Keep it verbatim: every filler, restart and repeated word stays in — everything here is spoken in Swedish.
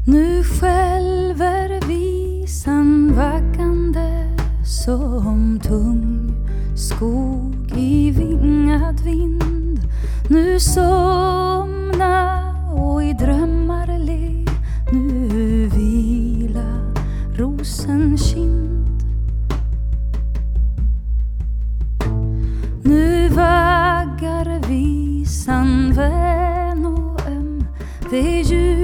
Nu skälver visan vaggande som tung skog i vingad vind. Nu somna och i drömmar le, nu vila rosens kind. Nu vaggar visan vän och öm, det ljus